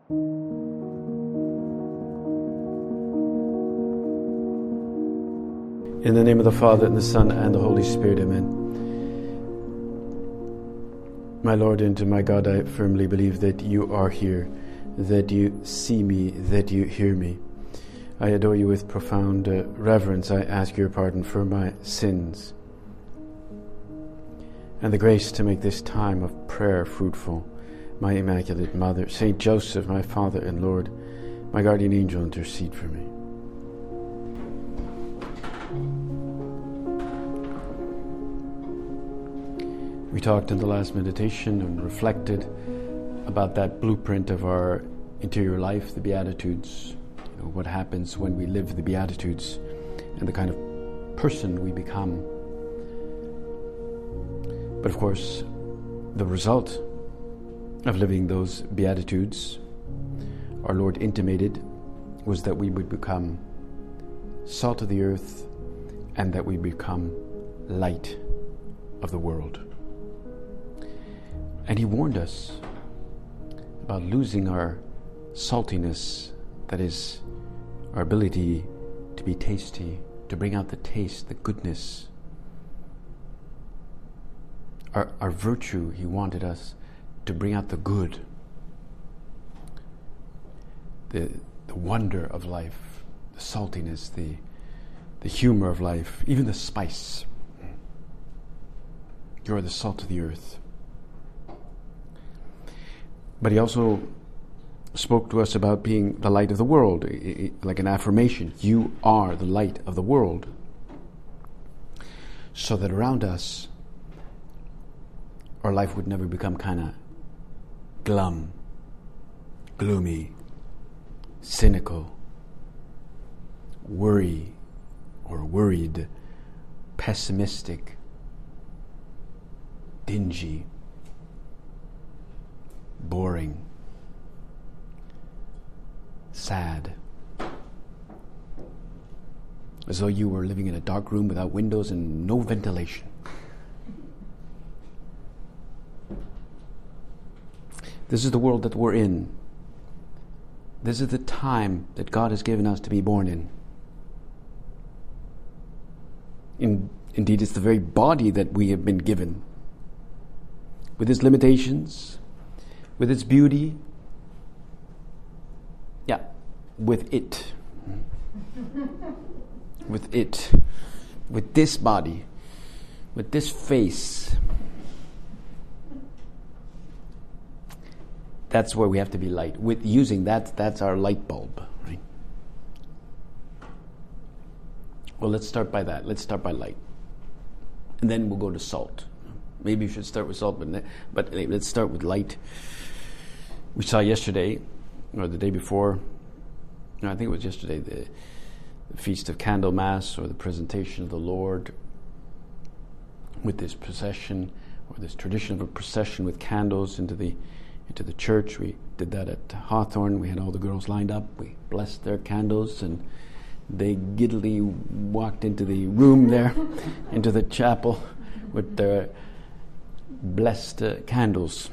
In the name of the Father, and the Son, and the Holy Spirit, amen. My Lord and my God, I firmly believe that you are here, that you see me, that you hear me. I adore you with profound reverence. I ask your pardon for my sins and the grace to make this time of prayer fruitful. My Immaculate Mother, Saint Joseph, my Father and Lord, my guardian angel, intercede for me. We talked in the last meditation and reflected about that blueprint of our interior life, the Beatitudes. What happens when we live the Beatitudes and the kind of person we become. But of course, the result of living those Beatitudes, our Lord intimated, was that we would become salt of the earth and that we become light of the world. And he warned us about losing our saltiness, that is, our ability to be tasty, to bring out the taste, the goodness. Our virtue, he wanted us to bring out the good, the wonder of life, the saltiness, the humor of life, even the spice. You are the salt of the earth. But he also spoke to us about being the light of the world, like an affirmation. You are the light of the world. So that around us, our life would never become kind of glum, gloomy, cynical, worried, pessimistic, dingy, boring, sad, as though you were living in a dark room without windows and no ventilation. This is the world that we're in. This is the time that God has given us to be born in. Indeed, it's the very body that we have been given, with its limitations, with its beauty, with this body, with this face. That's where we have to be light. With using that's our light bulb, right? Well, let's start by that. Let's start by light. And then we'll go to salt. Maybe you should start with salt, but let's start with light. We saw yesterday, or the day before, no, I think it was yesterday, the Feast of Candlemas, or the presentation of the Lord, with this procession, or this tradition of a procession with candles into the church. We did that at Hawthorne. We had all the girls lined up. We blessed their candles, and they giddily walked into the room there, into the chapel, with their blessed candles.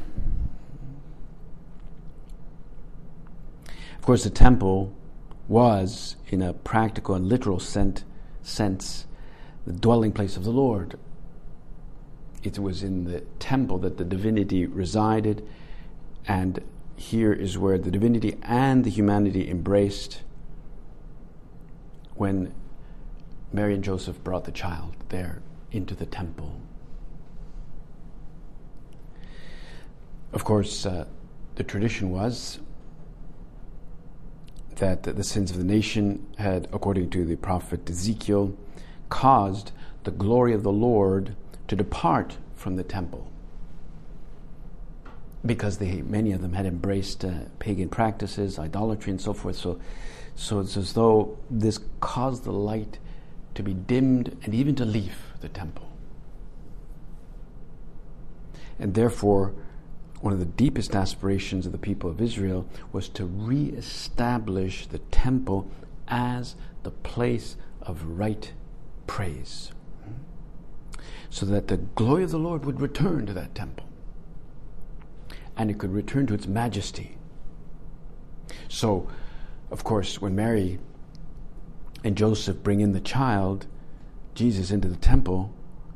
Of course, the temple was, in a practical and literal sense, the dwelling place of the Lord. It was in the temple that the divinity resided, and here is where the divinity and the humanity embraced when Mary and Joseph brought the child there into the temple. Of course, the tradition was that the sins of the nation had, according to the prophet Ezekiel, caused the glory of the Lord to depart from the temple, because many of them had embraced pagan practices, idolatry, and so forth. So it's as though this caused the light to be dimmed and even to leave the temple. And therefore, one of the deepest aspirations of the people of Israel was to re-establish the temple as the place of right praise, so that the glory of the Lord would return to that temple, and it could return to its majesty. So, of course, when Mary and Joseph bring in the child, Jesus, into the temple,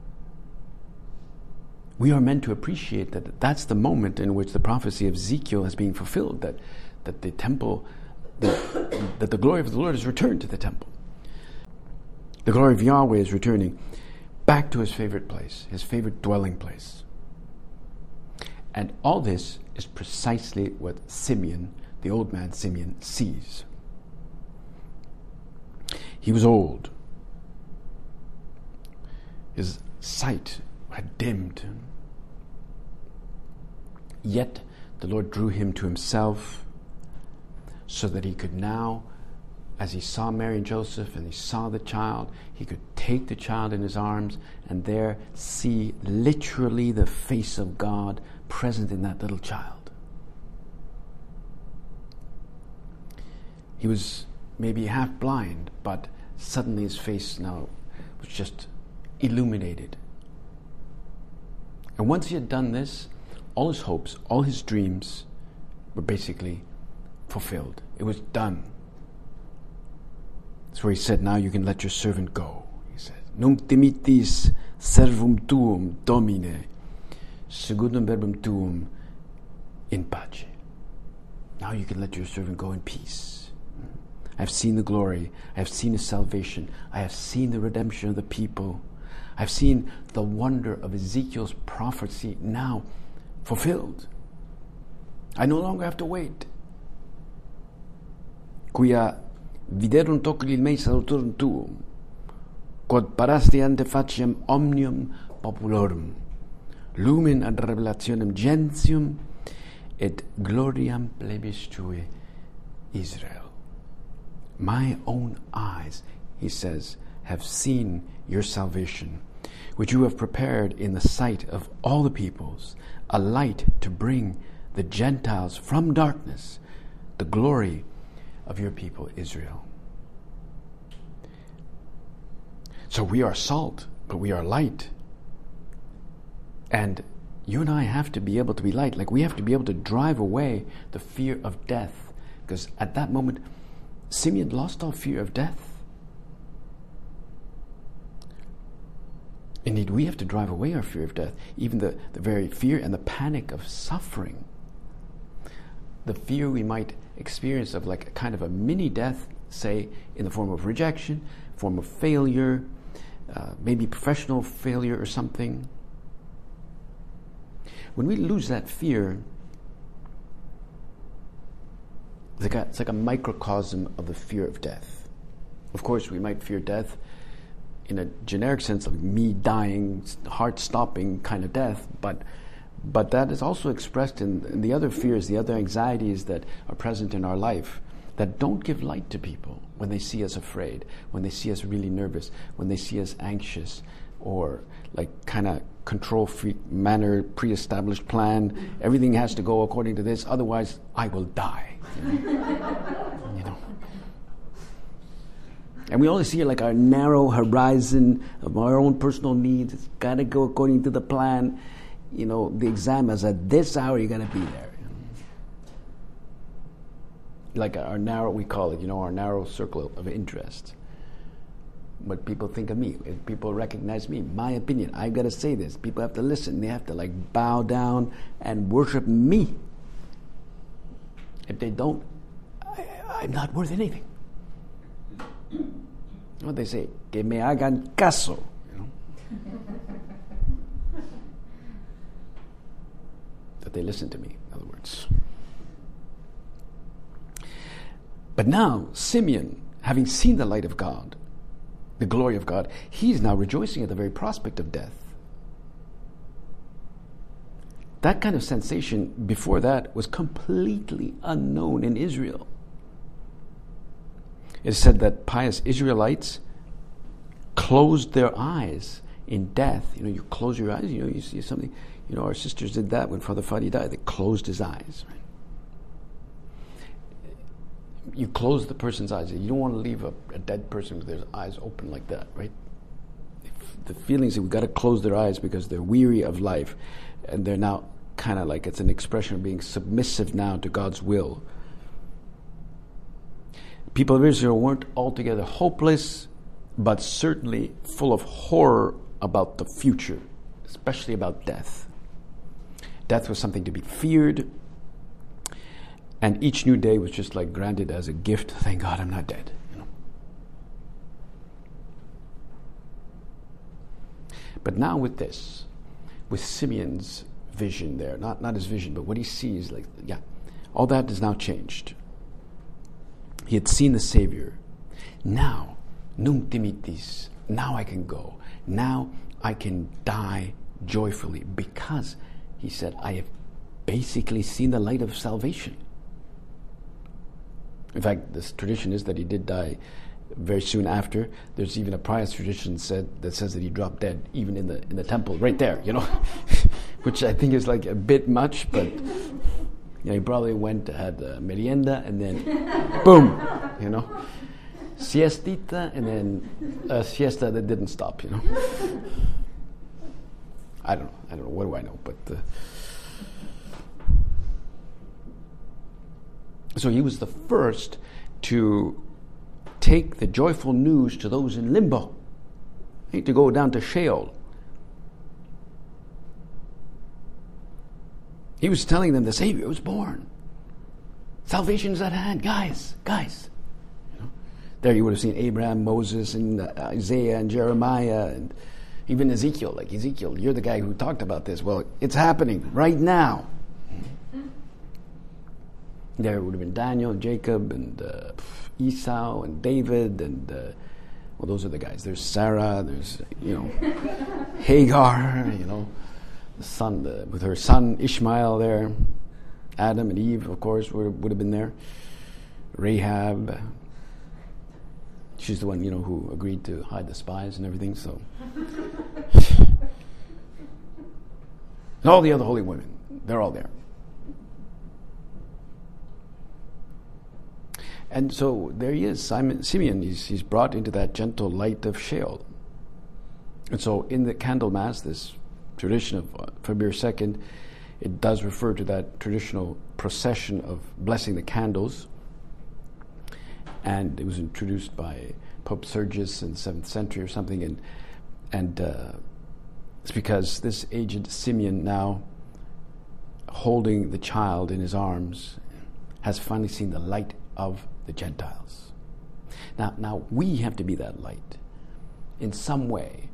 we are meant to appreciate that that's the moment in which the prophecy of Ezekiel is being fulfilled, that the temple, that the glory of the Lord is returned to the temple. The glory of Yahweh is returning back to his favorite place, his favorite dwelling place. And all this is precisely what Simeon, the old man Simeon, sees. He was old. His sight had dimmed. Yet the Lord drew him to himself so that he could now, as he saw Mary and Joseph and he saw the child, he could take the child in his arms and there see literally the face of God present in that little child. He was maybe half blind, but suddenly his face now was just illuminated. And once he had done this, all his hopes, all his dreams were basically fulfilled. It was done. That's where he said, now you can let your servant go. He said, Nunc dimittis servum tuum, Domine, secundum verbum tuum, in pace. Now you can let your servant go in peace. I have seen the glory. I have seen his salvation. I have seen the redemption of the people. I've seen the wonder of Ezekiel's prophecy now fulfilled. I no longer have to wait. Quia viderunt oculi mei salutorum tuum, quod parasti ante faciem omnium populorum, lumen ad revelationem gentium, et gloriam plebis tui Israel. My own eyes, he says, have seen your salvation, which you have prepared in the sight of all the peoples, a light to bring the Gentiles from darkness, the glory of your people Israel. So we are salt, but we are light. And you and I have to be able to be light. Like, we have to be able to drive away the fear of death. Because at that moment, Simeon lost all fear of death. Indeed, we have to drive away our fear of death, even the very fear and the panic of suffering. The fear we might experience of like a kind of a mini death, say in the form of rejection, form of failure, maybe professional failure or something. When we lose that fear, it's like a microcosm of the fear of death. Of course, we might fear death in a generic sense of me dying, heart-stopping kind of death, but that is also expressed in the other fears, the other anxieties that are present in our life that don't give light to people when they see us afraid, when they see us really nervous, when they see us anxious, or like kind of control freak manner, pre-established plan. Everything has to go according to this, otherwise I will die. You know. And we only see like our narrow horizon of our own personal needs. It's got to go according to the plan. You know, the exam is at this hour, you got to be there. You know? Like our narrow, we call it, our narrow circle of interest. What people think of me, if people recognize me, my opinion, I've got to say this. People have to listen. They have to like bow down and worship me. If they don't, I'm not worth anything. What they say, que me hagan caso. That they listen to me, in other words. But now, Simeon, having seen the light of God, the glory of God, he's now rejoicing at the very prospect of death. That kind of sensation before that was completely unknown in Israel. It is said that pious Israelites closed their eyes in death. You close your eyes, you see something. Our sisters did that when Father Fadi died. They closed his eyes. Right? You close the person's eyes. You don't want to leave a dead person with their eyes open like that, right? The feelings that we've got to close their eyes because they're weary of life, and they're now kind of like, it's an expression of being submissive now to God's will. people of Israel weren't altogether hopeless, but certainly full of horror about the future, especially about death. Death was something to be feared, and each new day was just like granted as a gift. Thank God I'm not dead. But now with this, with Simeon's vision there, not his vision, but what he sees, all that is now changed. He had seen the Savior. Now, nunc dimittis, now I can go. Now I can die joyfully because, he said, I have basically seen the light of salvation. In fact, this tradition is that he did die very soon after. There's even a pious tradition that says that he dropped dead even in the temple right there, which I think is like a bit much, but he probably went, had a merienda, and then boom, siestita, and then a siesta that didn't stop, I don't know, what do I know, but so he was the first to take the joyful news to those in limbo, to go down to Sheol. He was telling them the Savior was born. Salvation is at hand, guys. There you would have seen Abraham, Moses, and Isaiah, and Jeremiah, and even Ezekiel. Like, Ezekiel, you're the guy who talked about this. Well, it's happening right now. There would have been Daniel, and Jacob, and Esau, and David, and those are the guys. There's Sarah, there's, Hagar, the son, with her son Ishmael there. Adam and Eve, of course, would have been there. Rahab, she's the one, who agreed to hide the spies and everything, so. And all the other holy women, they're all there. And so there he is, Simeon, he's brought into that gentle light of Sheol. And so in the Candlemas, this tradition of February 2nd, it does refer to that traditional procession of blessing the candles. And it was introduced by Pope Sergius in the 7th century or something. And it's because this aged Simeon, now holding the child in his arms, has finally seen the light of the Gentiles. Now we have to be that light in some way.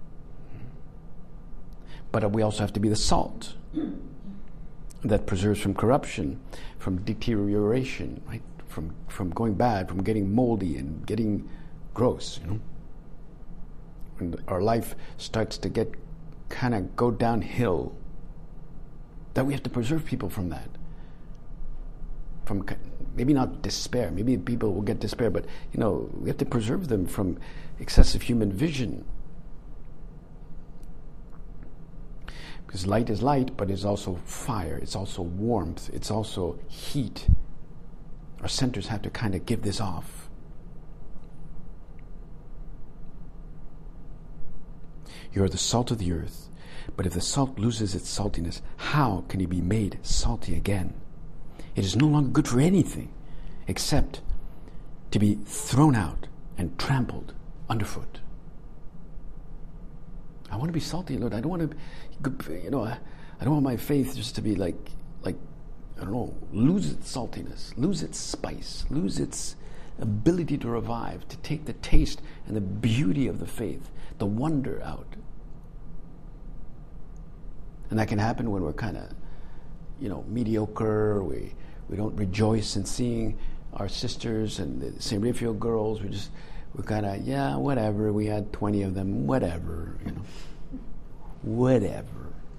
But we also have to be the salt that preserves from corruption, from deterioration, right? From going bad, from getting moldy and getting gross, When our life starts to go downhill, that we have to preserve people from that. From maybe not despair, maybe people will get despair, but we have to preserve them from excessive human vision. Because light is light, but it's also fire, it's also warmth, it's also heat. Our centers have to kind of give this off. You are the salt of the earth, but if the salt loses its saltiness, how can it be made salty again? It is no longer good for anything except to be thrown out and trampled underfoot. I want to be salty, Lord. I don't want to, I don't want my faith just to be like, I don't know, lose its saltiness, lose its spice, lose its ability to revive, to take the taste and the beauty of the faith, the wonder out. And that can happen when we're kind of, mediocre. We don't rejoice in seeing our sisters and the St. Raphael girls. We're kind of, whatever. We had 20 of them, whatever, whatever.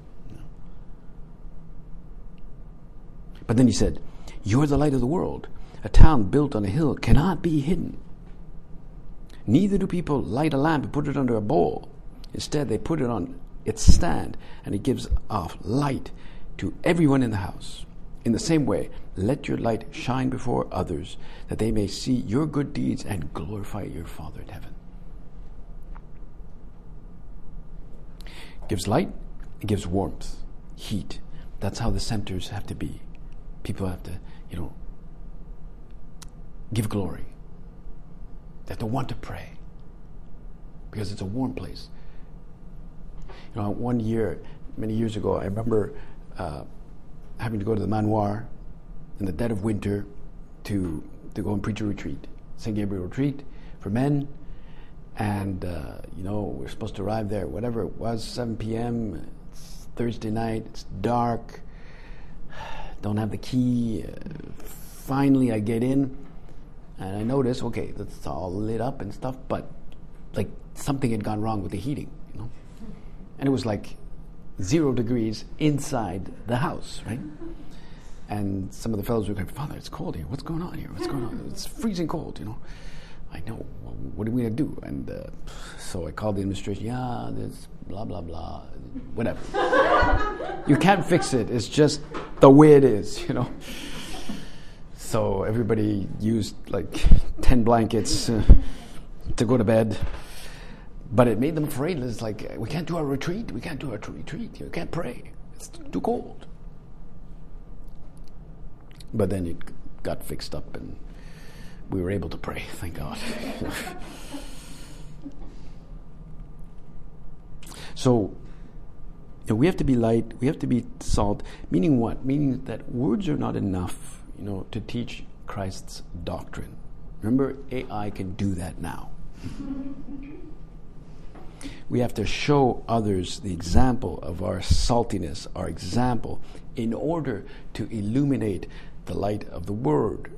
But then he said, you're the light of the world. A town built on a hill cannot be hidden. Neither do people light a lamp and put it under a bowl. Instead, they put it on its stand, and it gives off light to everyone in the house. In the same way, let your light shine before others, that they may see your good deeds and glorify your Father in heaven. It gives light, it gives warmth, heat. That's how the centers have to be. People have to, give glory. that don't want to pray because it's a warm place. You know, one year, many years ago, I remember having to go to the manoir in the dead of winter to go and preach a retreat, St. Gabriel retreat for men. And, we're supposed to arrive there, whatever it was, 7 p.m., it's Thursday night, it's dark, don't have the key. Finally, I get in, and I notice, okay, it's all lit up and stuff, but, like, something had gone wrong with the heating, you know? And it was, like, 0 degrees inside the house, right? And some of the fellows were going, Father, it's cold here. What's going on here? What's going on? It's freezing cold, you know? I know. Well, what are we going to do? And so I called the administration. Yeah, there's blah, blah, blah. Whatever. You can't fix it. It's just the way it is, you know? So everybody used like 10 blankets to go to bed. But it made them afraid. It's like, we can't do our retreat. We can't do our retreat. You can't pray. It's too cold. But then it got fixed up and we were able to pray, thank God. So, we have to be light, we have to be salt. Meaning what? Meaning that words are not enough, to teach Christ's doctrine. Remember, AI can do that now. We have to show others the example of our saltiness, our example, in order to illuminate the light of the Word.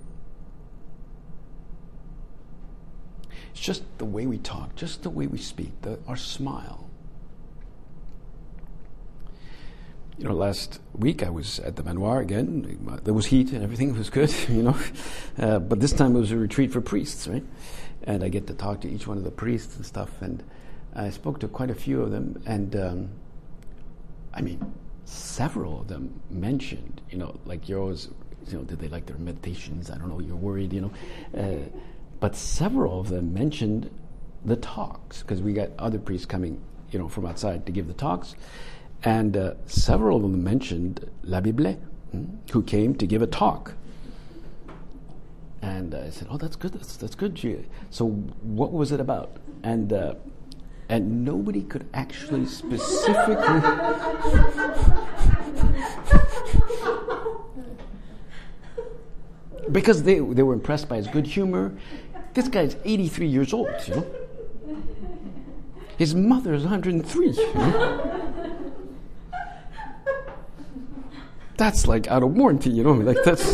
It's just the way we talk, just the way we speak, our smile. Last week I was at the manoir again. There was heat and everything was good, but this time it was a retreat for priests, right? And I get to talk to each one of the priests and stuff, and I spoke to quite a few of them, and several of them mentioned, like you're always, did they like their meditations? I don't know, you're worried, but several of them mentioned the talks, because we got other priests coming, from outside to give the talks, and several of them mentioned La Bible, who came to give a talk. And I said, "Oh, that's good. That's good." So, what was it about? And nobody could actually specifically. Because they were impressed by his good humor. This guy's 83 years old, His mother is 103, That's like out of warranty, like that's...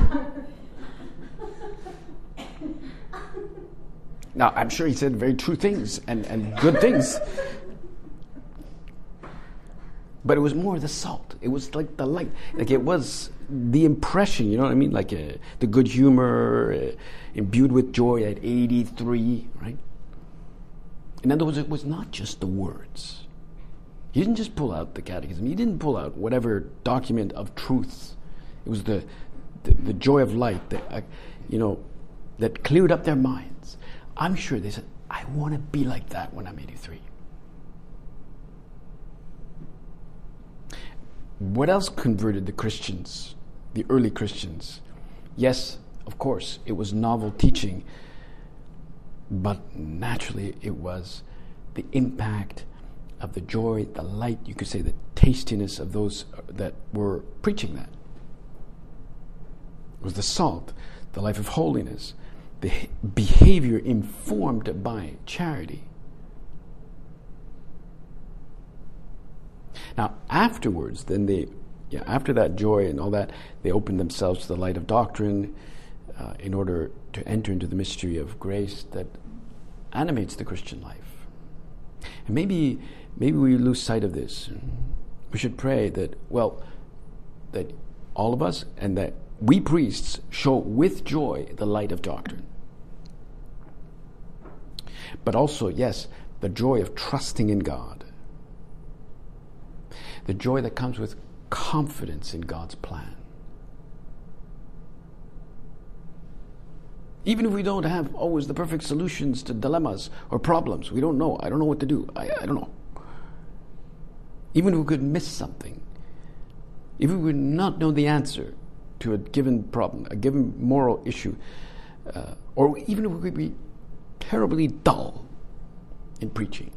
Now, I'm sure he said very true things and good things. But it was more the salt. It was like the light. Like it was the impression, you know what I mean? Like the good humor, imbued with joy at 83, right? In other words, it was not just the words. He didn't just pull out the catechism. He didn't pull out whatever document of truth. It was the joy of light that, that cleared up their minds. I'm sure they said, I want to be like that when I'm 83. What else converted the Christians, the early Christians? Yes, of course, it was novel teaching, but naturally it was the impact of the joy, the light, you could say the tastiness of those that were preaching that. It was the salt, the life of holiness, the behavior informed by charity. Now, afterwards, then after that joy and all that, they opened themselves to the light of doctrine in order to enter into the mystery of grace that animates the Christian life. And maybe we lose sight of this. We should pray that all of us and that we priests show with joy the light of doctrine. But also, yes, the joy of trusting in God. The joy that comes with confidence in God's plan. Even if we don't have always the perfect solutions to dilemmas or problems, we don't know. I don't know what to do. I don't know. Even if we could miss something, if we would not know the answer to a given problem, a given moral issue, or even if we could be terribly dull in preaching.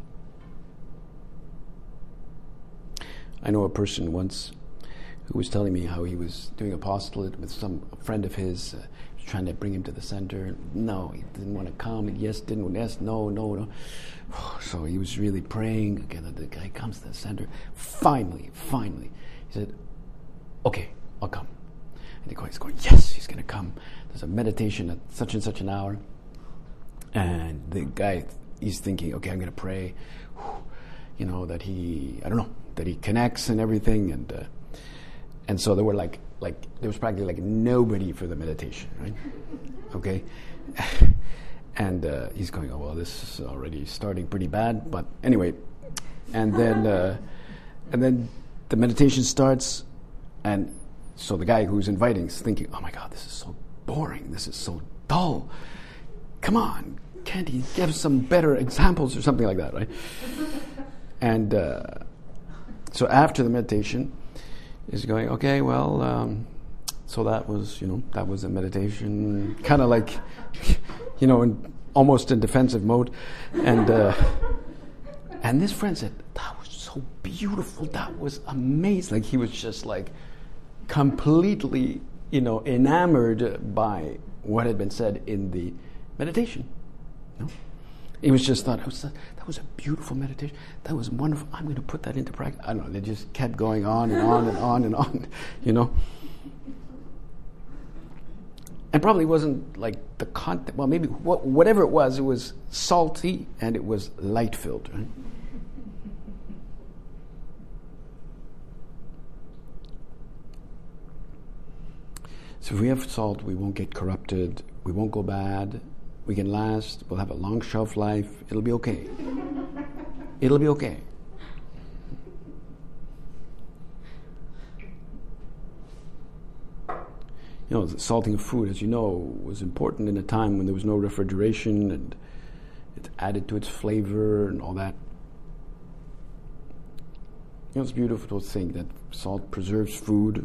I know a person once who was telling me how he was doing apostolate with some friend of his, trying to bring him to the center. No, he didn't want to come. Yes, no. So he was really praying. Again, the guy comes to the center. Finally, he said, okay, I'll come. And he's going, yes, he's going to come. There's a meditation at such and such an hour. And the guy, he's thinking, okay, I'm going to pray, that he connects and everything. And so there were like there was practically like nobody for the meditation, right? Okay. And he's going, oh, well, this is already starting pretty bad. But anyway, and then the meditation starts, and so the guy who's inviting is thinking, oh my God, this is so boring. This is so dull. Come on, can't he give some better examples or something like that, right? And so after the meditation, he's going, okay, well, so that was a meditation, kind of like, almost in defensive mode. And this friend said, that was so beautiful. That was amazing. Like he was just like completely, enamored by what had been said in the meditation. He was just thought, that was a beautiful meditation. That was wonderful. I'm going to put that into practice. I don't know. They just kept going on and on and on and on, And probably wasn't like the content. Well, maybe whatever it was salty and it was light-filled, right? So if we have salt, we won't get corrupted. We won't go bad. We can last. We'll have a long shelf life. It'll be okay. It'll be okay. The salting of food, as you know, was important in a time when there was no refrigeration, and it added to its flavor and all that. It's beautiful to think that salt preserves food,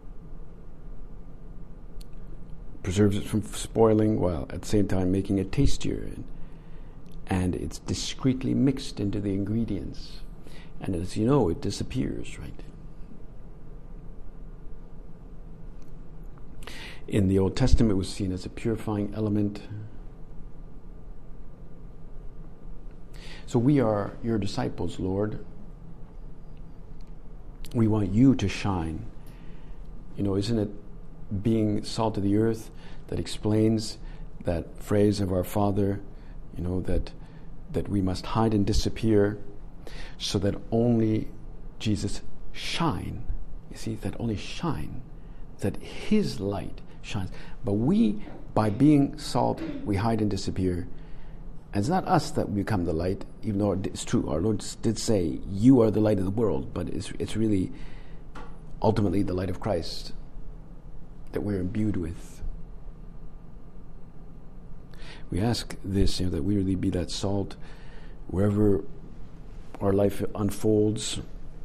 preserves it from spoiling, while at the same time making it tastier. And it's discreetly mixed into the ingredients. And as you know, it disappears, right? In the Old Testament, it was seen as a purifying element. So we are your disciples, Lord. We want you to shine. Isn't it being salt of the earth that explains that phrase of our Father, that we must hide and disappear so that only Jesus shine. You see, that only shine, that his light shines. But we, by being salt, we hide and disappear. And it's not us that become the light, even though it's true. Our Lord did say, you are the light of the world, but it's really ultimately the light of Christ that we're imbued with. We ask this, that we really be that salt wherever our life unfolds,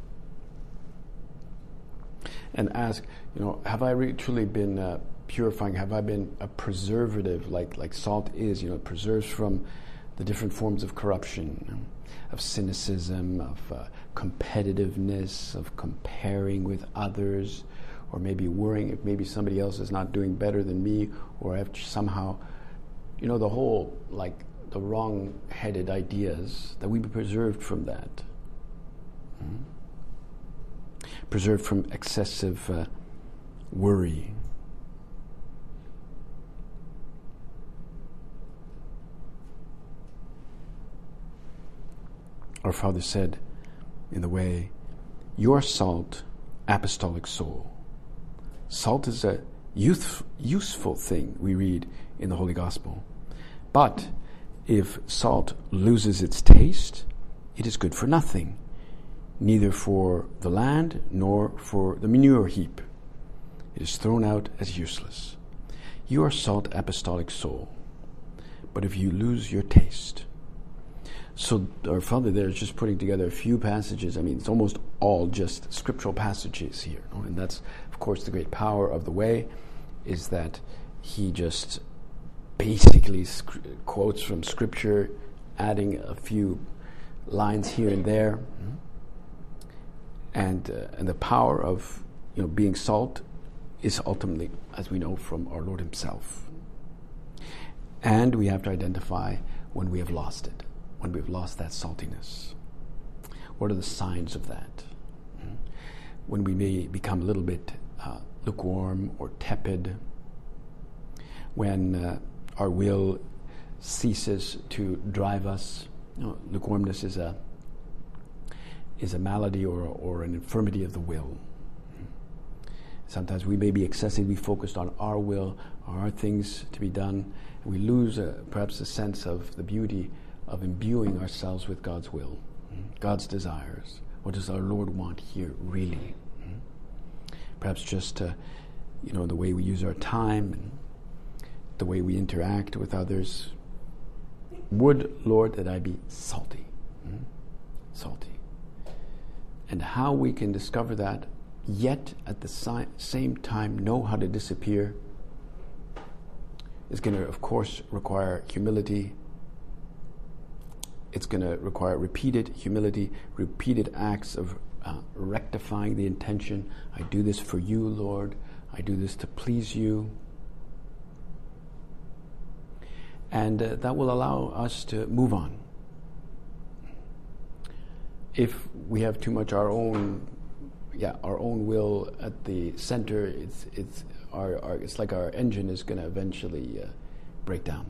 and ask, have I really truly been purifying? Have I been a preservative like salt is? It preserves from the different forms of corruption, of cynicism, of competitiveness, of comparing with others, or maybe worrying if maybe somebody else is not doing better than me, or I have somehow, the whole, the wrong-headed ideas, that we be preserved from that. Preserved from excessive worry. Our Father said in the way, your salt, apostolic soul. Salt is a useful thing, we read in the Holy Gospel. But if salt loses its taste, it is good for nothing, neither for the land nor for the manure heap. It is thrown out as useless. You are salt, apostolic soul. But if you lose your taste. So our Father there is just putting together a few passages. It's almost all just scriptural passages here. And that's, of course, the great power of the way, is that he just basically quotes from Scripture, adding a few lines here and there, and the power of being salt is ultimately, as we know, from our Lord Himself. And we have to identify when we have lost it, when we've lost that saltiness. What are the signs of that? When we may become a little bit lukewarm or tepid, when our will ceases to drive us. Lukewarmness is a malady or an infirmity of the will. Sometimes we may be excessively focused on our will, our things to be done, and we lose perhaps a sense of the beauty of imbuing ourselves with God's will, God's desires. What does our Lord want here, really? Perhaps just the way we use our time and the way we interact with others. Would, Lord, that I be salty. Salty. And how we can discover that, yet at the same time know how to disappear, is going to, of course, require humility. It's going to require repeated humility, repeated acts of rectifying the intention. I do this for you, Lord. I do this to please you. And that will allow us to move on. If we have too much our own will at the center, it's like our engine is going to eventually break down.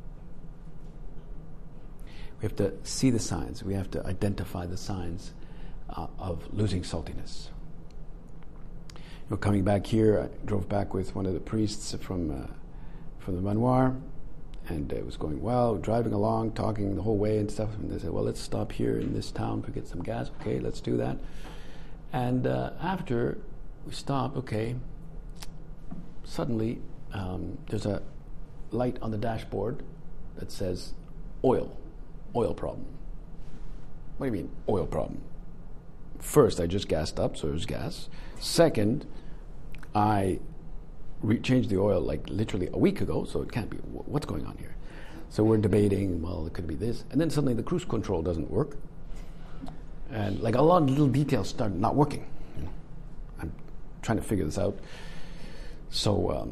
We have to see the signs. We have to identify the signs of losing saltiness. Coming back here, I drove back with one of the priests from the manoir, and it was going well, driving along, talking the whole way and stuff. And they said, well, let's stop here in this town to get some gas. Okay, let's do that. And after we stop, suddenly there's a light on the dashboard that says oil problem. What do you mean, oil problem? First, I just gassed up, so there's gas. Second, I changed the oil like literally a week ago, so it can't be. What's going on here? So we're debating, well, it could be this. And then suddenly the cruise control doesn't work. And like a lot of little details start not working. I'm trying to figure this out. So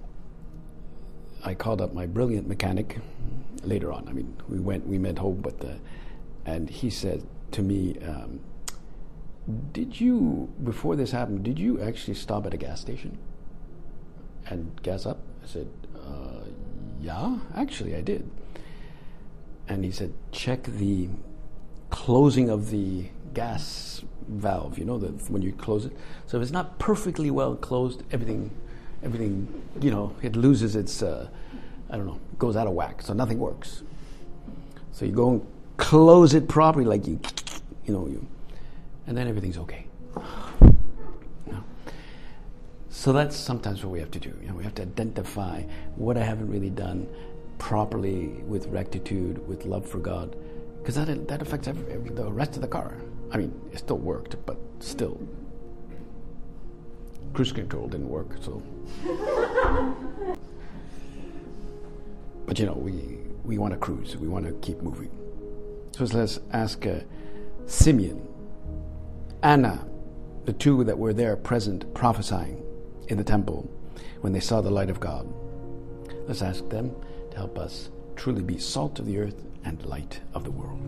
I called up my brilliant mechanic later on. I mean, we met home, and he said to me, before this happened, did you actually stop at a gas station and gas up? I said, yeah, actually I did. And he said, check the closing of the gas valve, when you close it. So if it's not perfectly well closed, everything, it loses its, goes out of whack, so nothing works. So you go and close it properly, like and then everything's okay. So that's sometimes what we have to do. We have to identify what I haven't really done properly with rectitude, with love for God, because that affects the rest of the car. I mean, it still worked, but still, cruise control didn't work. So, but we want to cruise. We want to keep moving. So let's ask Simeon, Anna, the two that were there present prophesying in the temple when they saw the light of God. Let's ask them to help us truly be salt of the earth and light of the world.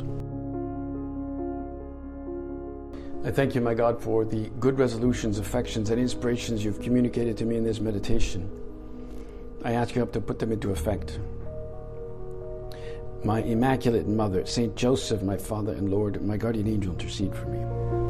I thank you, my God, for the good resolutions, affections, and inspirations you've communicated to me in this meditation. I ask you help to put them into effect. My Immaculate Mother, Saint Joseph, my Father and Lord, my guardian angel, intercede for me.